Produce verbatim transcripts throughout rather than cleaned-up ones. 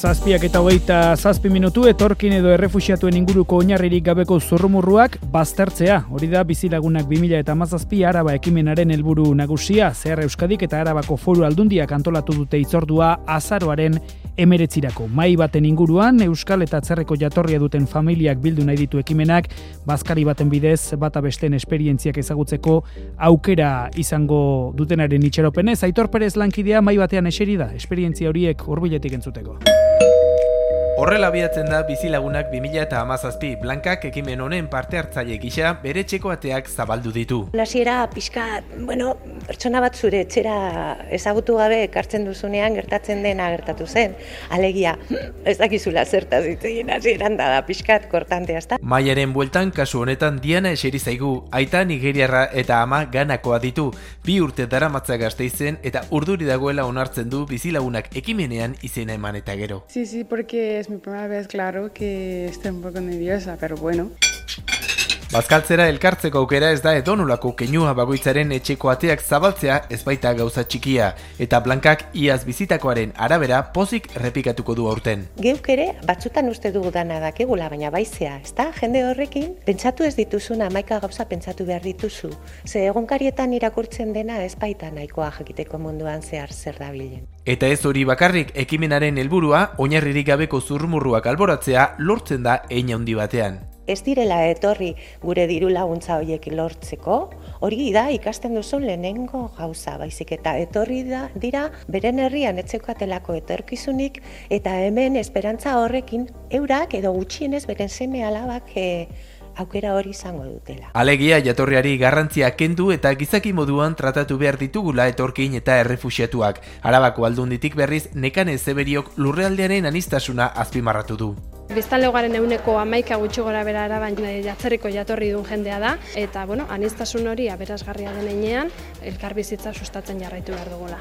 Zazpiak eta hogeita zazpi minutu etorkin edo errefuxiatuen inguruko oinarririk gabeko zurrumurruak baztertzea. Hori da bizilagunak bi mila hamazazpi Araba ekimenaren helburu nagusia. Zehar Euskadik eta Arabako Foru Aldundiak antolatu dute hitzordua azaroaren hemeretzirako. Mai baten inguruan euskal eta atzerreko jatorria duten familiak bildu nahi ditu ekimenak, bazkari baten bidez bata besteen esperientziak ezagutzeko aukera izango dutenaren itxaropenez. Aitor Perez lankidea mai batean eseri da, esperientzia horiek hurbiletik entzuteko. Horrela abiatzen da bizilagunak bi mila hamazazpi. Blankak ekimen honen parte hartzaile gisa bere etxeko ateak zabaldu ditu. Hasiera pixka, bueno, pertsona bat zure etxera ezagutu gabe ekartzen duzunean gertatzen dena gertatu zen. Alegia, ez dakizula zertaz hitz egin hasieran da pixkat kortantea, ezta? Maiaren bueltan kasu honetan Diana eseri zaigu. Aita nigeriarra eta ama Ganakoa ditu. Bi urte daramatza Gasteizen eta urduri dagoela onartzen du bizilagunak ekimenean izena eman eta gero. Sí, sí, porque es mi primera vez, claro que estoy un poco nerviosa, pero bueno. Bazkaltzera elkartzeko aukera ez da edonolako keinua bakoitzaren etxeko ateak zabaltzea ez baita gauza txikia, eta Blankak iaz bizitakoaren arabera pozik errepikatuko du aurten. Geuk ere batzutan uste dugu dana dakegula, baina baizea, ezta? Jende horrekin pentsatu ez dituzuna hamaika gauza pentsatu behar dituzu. Ze egunkarietan irakurtzen dena ez baita nahikoa jakiteko munduan zehar zer dabilen. Eta ez hori bakarrik, ekimenaren helburua oinarririk gabeko zurrumurruak alboratzea lortzen da hein handi batean. Ez direla etorri gure diru laguntza horiek lortzeko, hori da ikasten duzun lehenengo gauza, baizik eta etorri da dira beren herrian etzekatelako etorkizunik eta hemen esperantza horrekin eurak edo gutxienez beren seme alabak e, aukera hori izango dutela. Alegia jatorriari garrantzia kendu eta gizaki moduan tratatu behar ditugula etorkin eta errefuxiatuak. Arabako Aldunditik berriz Nekane Zeberiok lurrealdearen aniztasuna azpimarratu du. Biztanlegoaren ehuneko hamaika gutxi gora bera Araban atzerriko jatorri duen jendea da, eta bueno, aniztasun hori aberasgarria den heinean, elkarbizitza sustatzen jarraitu behar dugula.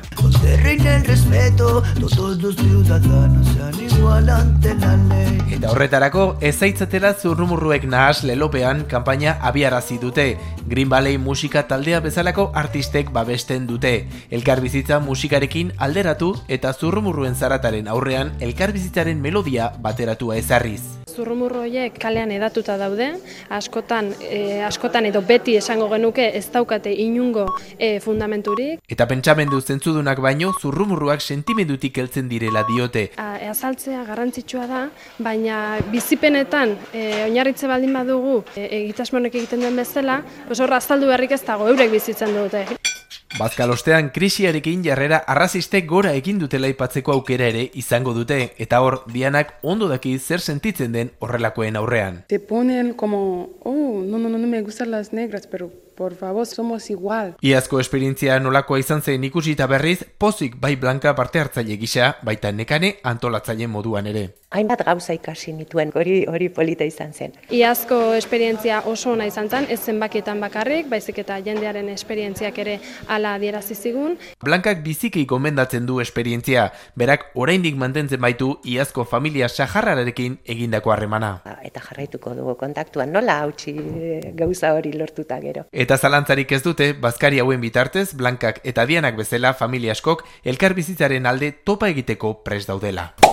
Eta horretarako, ez zaitzatela zurrumurruek nahas lelopean kanpaina abiarazi dute. Green Valley musika taldea bezalako artistek babesten dute. Elkarbizitza musikarekin alderatu eta zurrumurruen zarataren aurrean elkarbizitzaren melodia bateratua ezarriz. Zurrumurru horiek kalean edatuta daude, askotan, e, askotan edo beti esango genuke ez daukate inungo e, fundamenturik. Eta pentsamendu zentzudunak baino zurrumurruak sentimendutik heltzen direla diote. A, e, azaltzea garrantzitsua da, baina bizipenetan e, oinarritze baldin badugu e, egitasmonek egiten den bezala, horra azaldu beharrik ez dago, eurek bizitzen dute. Bazkalostean krisiarekin jarrera arrazistek gora egin dutela aipatzeko aukera ere izango dute, eta hor Dianak ondo daki zer sentitzen den horrelakoen aurrean. Te ponen como, oh, no, no, no, no me gustan las negras, pero por favor, somos igual. Iazko esperientzia nolakoa izan zen ikusita berriz, pozik bai Blanka parte hartzaile gisa, baita Nekane antolatzaile moduan ere. Hainbat gauza ikasi nituen, hori hori polita izan zen. Iazko esperientzia oso ona izan zen, ez zenbakietan bakarrik, baizik eta jendearen esperientziak ere hala adierazi zigun. Blankak biziki gomendatzen du esperientzia, berak oraindik mantentzen baitu iazko familia saharrarekin egindako harremana. Eta jarraituko dugu kontaktuan, nola hautsi gauza hori lortuta gero. Eta zalantzarik ez dute, bazkari hauen bitartez, Blankak eta Dianak bezala familia askok elkarbizitzaren alde topa egiteko prest daudela.